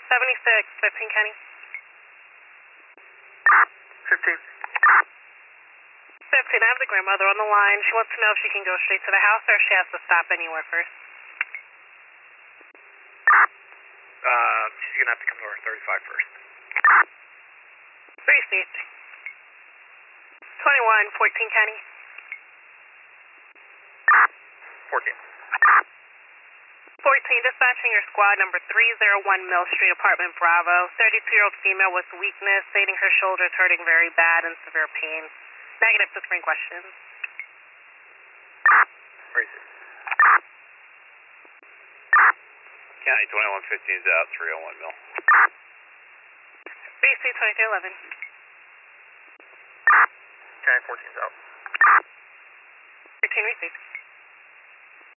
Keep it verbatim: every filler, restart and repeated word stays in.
seventy-six, fifteen County. fifteen. fifteen, I have the grandmother on the line. She wants to know if she can go straight to the house or if she has to stop anywhere first. Uh, she's gonna have to come to our thirty-five first. Three seats. twenty-one, fourteen County. fourteen. fourteen, dispatching your squad number three oh one Mill Street, apartment Bravo. thirty-two-year-old female with weakness, stating her shoulder is hurting very bad and severe pain. Negative to screen questions. Where is it? County twenty-one fifteen is out, three oh one Mill. B C twenty-two eleven. County fourteen is out. thirteen received.